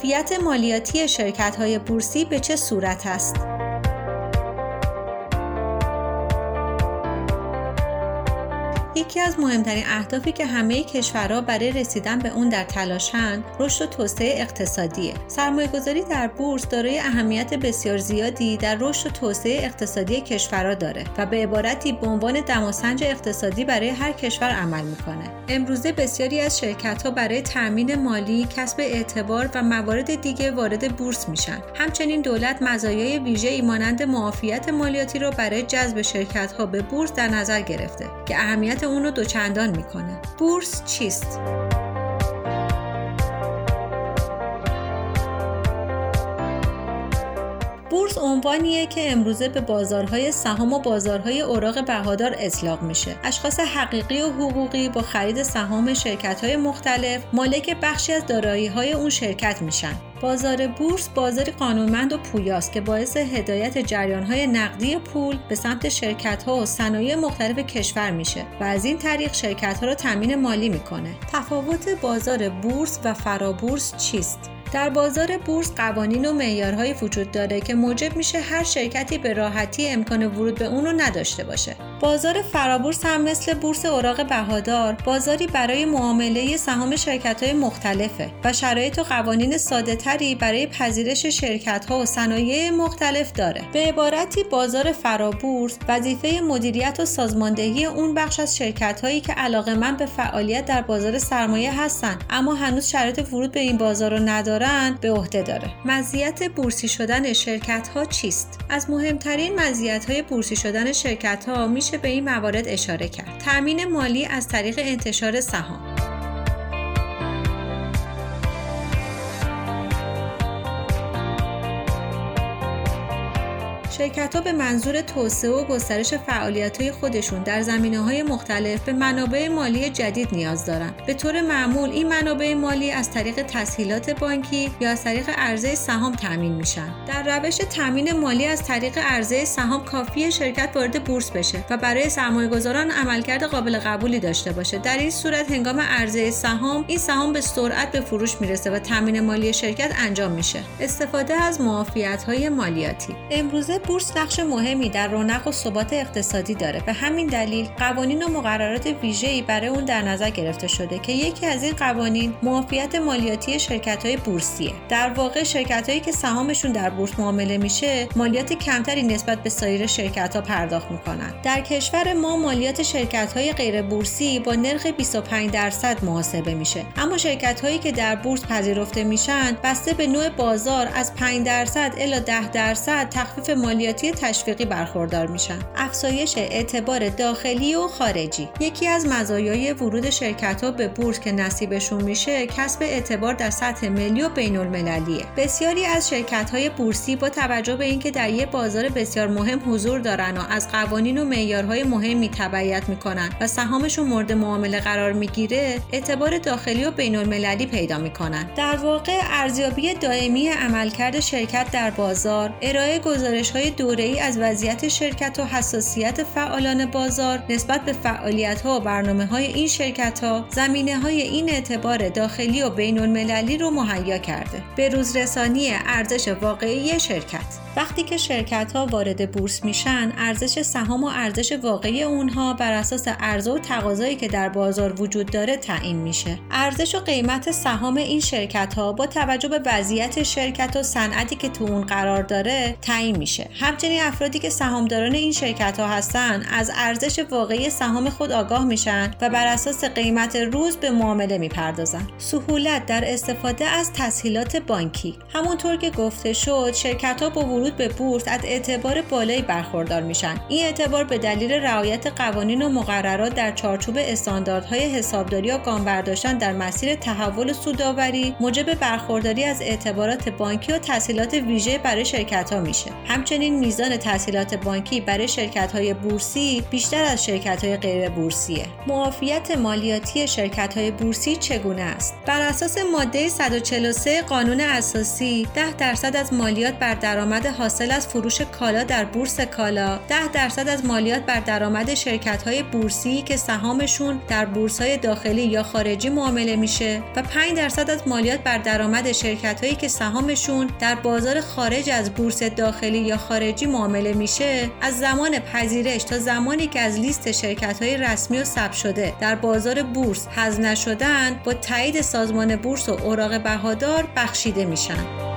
معافیت مالیاتی شرکت‌های بورسی به چه صورت است؟ یکی از مهمترین اهدافی که همه کشورها برای رسیدن به اون در تلاشند، رشد و توسعه اقتصادیه. سرمایه‌گذاری در بورس دارای اهمیت بسیار زیادی در رشد و توسعه اقتصادی کشورها داره و به عبارتی به عنوان دماسنج اقتصادی برای هر کشور عمل میکنه. امروزه بسیاری از شرکت‌ها برای تأمین مالی، کسب اعتبار و موارد دیگه وارد بورس میشن. همچنین دولت مزایای ویژه‌ای مانند معافیت مالیاتی رو برای جذب شرکت‌ها به بورس در نظر گرفته که اهمیت اون رو دوچندان میکنه. بورس چیست؟ بورس عنوانیه که امروزه به بازارهای سهام و بازارهای اوراق بهادار اطلاق میشه. اشخاص حقیقی و حقوقی با خرید سهام شرکت‌های مختلف مالک بخشی از دارایی‌های اون شرکت میشن. بازار بورس بازاری قانونمند و پویاست که باعث هدایت جریان‌های نقدی پول به سمت شرکت‌ها و صنایع مختلف کشور میشه و از این طریق شرکت‌ها رو تامین مالی میکنه. تفاوت بازار بورس و فرابورس چیست؟ در بازار بورس قوانین و معیارهای وجود داره که موجب میشه هر شرکتی به راحتی امکان ورود به اون رو نداشته باشه. بازار فرابورس هم مثل بورس اوراق بهادار بازاری برای معامله سهام شرکت‌های مختلفه و شرایط و قوانین ساده‌تری برای پذیرش شرکت‌ها و صنایع مختلف داره. به عبارتی بازار فرابورس وظیفه مدیریت و سازماندهی اون بخش از شرکت‌هایی که علاقه‌مند به فعالیت در بازار سرمایه هستن اما هنوز شرایط ورود به این بازار رو ندارن به عهده داره. مزیت بورسی شدن شرکت‌ها چیست؟ از مهمترین مزیت‌های بورسی شدن شرکت‌ها میشه به این موارد اشاره کرد. تامین مالی از طریق انتشار سهام. شرکت‌ها به منظور توسعه و گسترش فعالیت‌های خودشون در زمینه‌های مختلف به منابع مالی جدید نیاز دارند. به طور معمول این منابع مالی از طریق تسهیلات بانکی یا از طریق عرضه سهام تامین میشن. در روش تامین مالی از طریق عرضه سهام کافیه شرکت وارد بورس بشه و برای سرمایه‌گذاران عملکرد قابل قبولی داشته باشه. در این صورت هنگام عرضه سهام این سهام به سرعت به فروش میرسه و تامین مالی شرکت انجام میشه. استفاده از معافیت‌های مالیاتی. امروزه بورس نقش مهمی در رونق و ثبات اقتصادی داره. به همین دلیل قوانین و مقررات ویژه‌ای برای اون در نظر گرفته شده که یکی از این قوانین معافیت مالیاتی شرکت‌های بورسیه. در واقع شرکت‌هایی که سهامشون در بورس معامله میشه مالیات کمتری نسبت به سایر شرکت‌ها پرداخت می‌کنن. در کشور ما مالیات شرکت‌های غیر بورسی با نرخ 25% محاسبه میشه. اما شرکت‌هایی که در بورس پذیرفته میشن بسته به نوع بازار از 5% الی 10% تخفیف مالیاتی تشویقی برخوردار میشن. افزایش اعتبار داخلی و خارجی. یکی از مزایای ورود شرکت‌ها به بورس که نصیبشون میشه کسب اعتبار در سطح ملی و بین‌المللیه. بسیاری از شرکت‌های بورسی با توجه به اینکه در یک بازار بسیار مهم حضور دارن و از قوانین و معیارهای مهمی تبعیت میکنن و سهامشون مورد معامله قرار میگیره اعتبار داخلی و بین‌المللی پیدا میکنن. در واقع ارزیابی دائمی عملکرد شرکت در بازار، ارائه گزارش‌های دوره‌ای از وضعیت شرکت و حساسیت فعالان بازار نسبت به فعالیت‌ها و برنامه‌های این شرکت‌ها زمینه‌های این اعتبار داخلی و بین‌المللی رو مهیا کرده. به روزرسانی ارزش واقعی شرکت. وقتی که شرکت‌ها وارد بورس میشن، ارزش سهام و ارزش واقعی اونها بر اساس عرضه و تقاضایی که در بازار وجود داره تعیین میشه. ارزش و قیمت سهام این شرکت‌ها با توجه به وضعیت شرکت و صنعتی که تو اون قرار داره تعیین میشه. همچنین افرادی که سهامداران این شرکت‌ها هستن از ارزش واقعی سهام خود آگاه میشن و بر اساس قیمت روز به معامله میپردازن. سهولت در استفاده از تسهیلات بانکی. همونطور که گفته شد، شرکت‌ها با ورود به بورس از اعتبار بالایی برخوردار میشن. این اعتبار به دلیل رعایت قوانین و مقررات در چارچوب استانداردهای حسابداری و گام برداشتن در مسیر تحول سودآوری موجب برخورداری از اعتبارات بانکی و تسهیلات ویژه برای شرکت‌ها میشه. همچنین میزان تسهیلات بانکی برای شرکت‌های بورسی بیشتر از شرکت‌های غیر بورسیه. معافیت مالیاتی شرکت‌های بورسی چگونه است؟ بر اساس ماده 143 قانون اساسی 10% از مالیات بر درآمد حاصل از فروش کالا در بورس کالا، 10% از مالیات بر درآمد شرکت‌های بورسی که سهامشون در بورس‌های داخلی یا خارجی معامله میشه و 5% از مالیات بر درآمد شرکت‌هایی که سهامشون در بازار خارج از بورس داخلی یا خارجی معامله میشه، از زمان پذیرش تا زمانی که از لیست شرکت‌های رسمی و ثبت شده در بازار بورس حذف نشدن، با تایید سازمان بورس و اوراق بهادار بخشیده میشن.